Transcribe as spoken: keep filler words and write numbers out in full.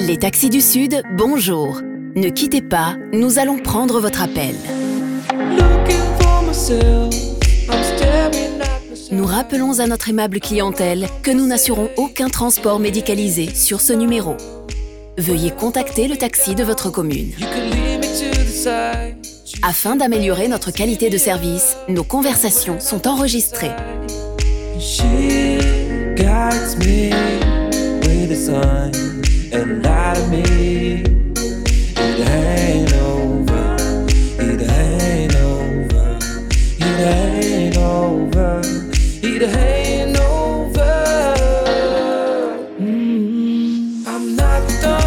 Les taxis du Sud, bonjour. Ne quittez pas, nous allons prendre votre appel. Nous rappelons à notre aimable clientèle que nous n'assurons aucun transport médicalisé sur ce numéro. Veuillez contacter le taxi de votre commune. Afin d'améliorer notre qualité de service, nos conversations sont enregistrées. She guides me with the sun and light of me. It ain't over, it ain't over, it ain't over, it ain't over. Mm-hmm. I'm not the